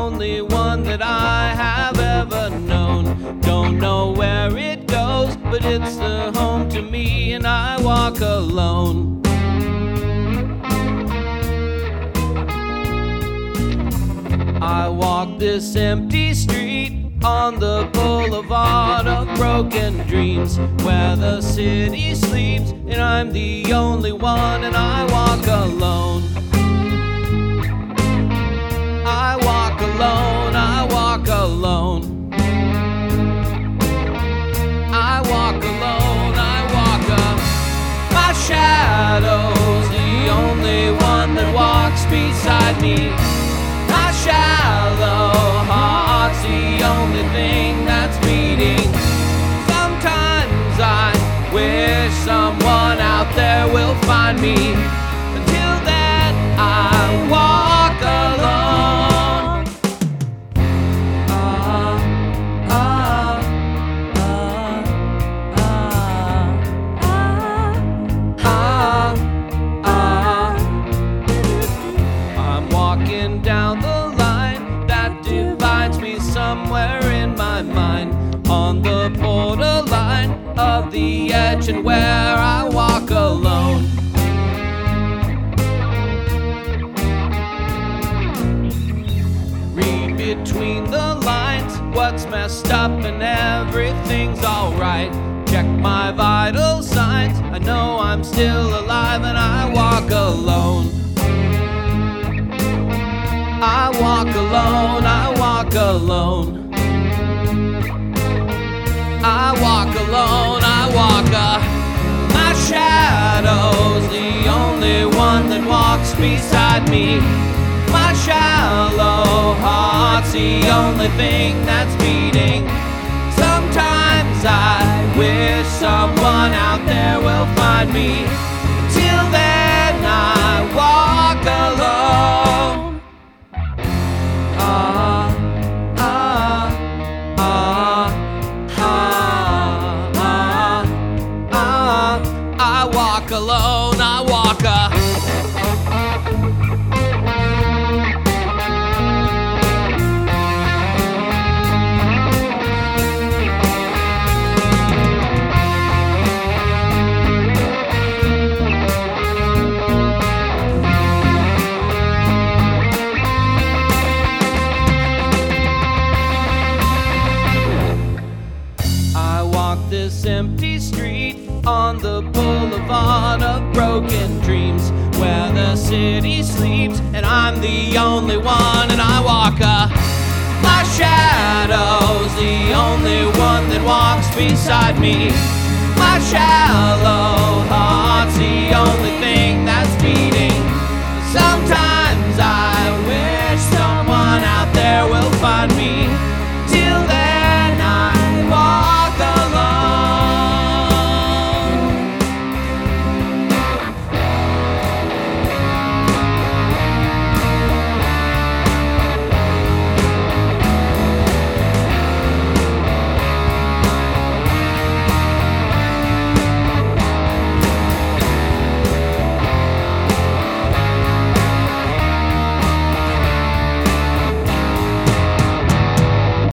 only one that I have ever known. Don't know where it goes, but it's the home to me, and I walk alone. I walk this empty street on the boulevard of broken dreams, where the city sleeps and I'm the only one, and I walk alone. I walk alone, I walk alone. I walk alone, I walk my shadow's the only one that walks beside me. My shallow heart's the only thing that's beating. Sometimes I wish someone out there will find me. Until then, I walk alone. I'm walking down the line that divides me somewhere in my mind, on the borderline of the edge and where I walk alone. Read between the lines what's messed up and everything's alright. Check my vital signs, I know I'm still alive, and I walk alone. I walk alone, I walk alone. I walk alone, I walk my shadow's the only one that walks beside me. My shallow heart's the only thing that's beating. Sometimes I wish someone out there will find me. Till then I walk alone. I walk alone, I walk this empty street on the boulevard of broken dreams, where the city sleeps and I'm the only one, and I walk my shadow's the only one that walks beside me. My shallow heart's the only thing that's beating. Sometimes I wish someone out there will find me.